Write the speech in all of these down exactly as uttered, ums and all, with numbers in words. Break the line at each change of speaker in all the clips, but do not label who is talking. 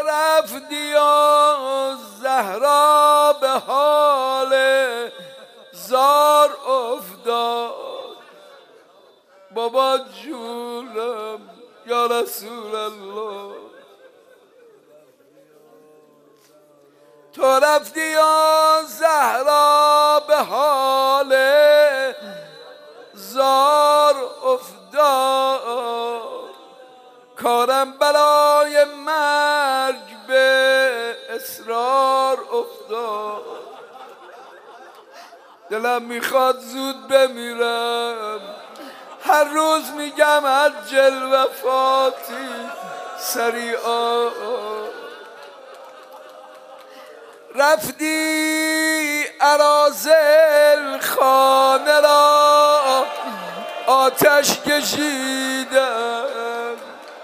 رفتی و زهرا به حال زار افتاد. بابا جونم یا رسول الله، تو رفتی و زهرا به حال زار افتاد. کارم برای مرگ به اصرار افتاد. دلم میخواد زود بمیرم، هر روز میگم عجل وفاتی سریعا. رفتی اراذل خانه را آتش کشیدم.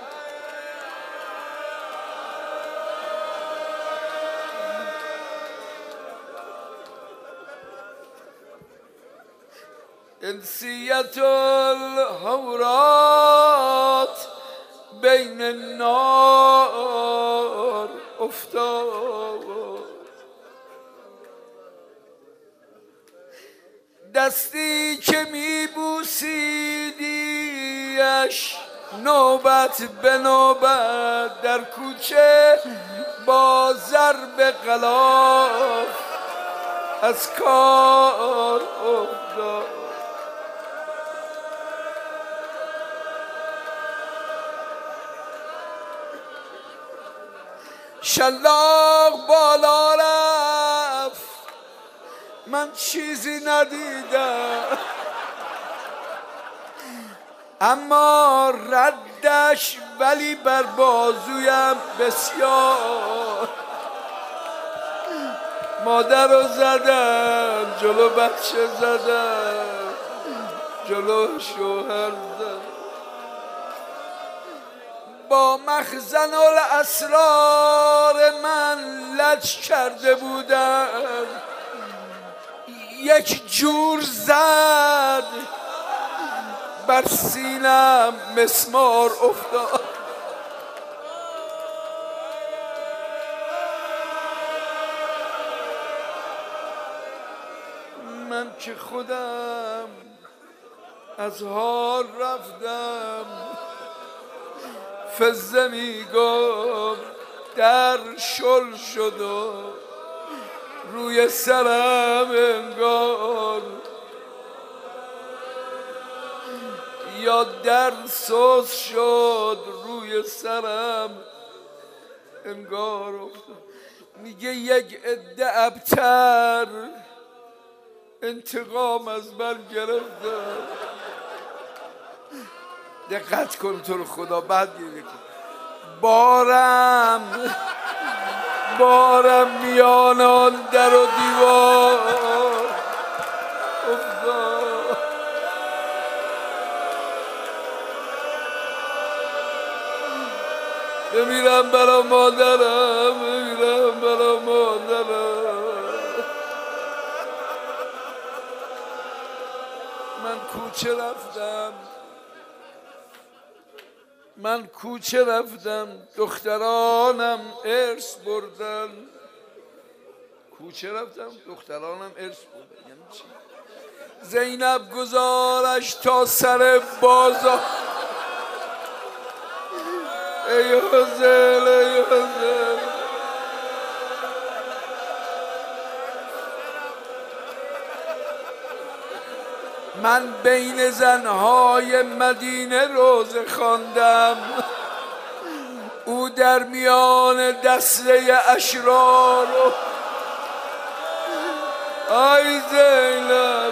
انسیت الحورات بین النار افتاد. دستی که میبوسیدیش نوبت به نوبت در کوچه با ضرب غلاف از کار افتاد. شلاق بالا رفت من چیزی ندیدم، اما ردش ولی بر بازویم بسیار. مادر رو زدم، جلو بچه زدم، جلو شوهر زدم. با مخزن الاسرار من لج کرده بودم، یک جور زد بر سینم مسمار افتاد. من که خودم از حال رفتم، فزه میگم در شل شد و روی سرم انگار، یا در سوز شد روی سرم انگار افتاد. میگه یک عده ابتر انتقام از من گرفتن. دقت کن تو رو خدا، بعد گریه کن. بارم بارم میان آن در و دیوار افتاد. بمیرم برا مادرم، بمیرم برا مادرم. من کوچه رفتم، من کوچه رفتم دخترانم ارث بردن. کوچه رفتم دخترانم ارث بردن یعنی چی؟ زینب گذارش تا سر بازار. ای حسین ای حسین، من بین زنهای مدینه روزه خواندم، او در میان دسته اشرار. آی زینب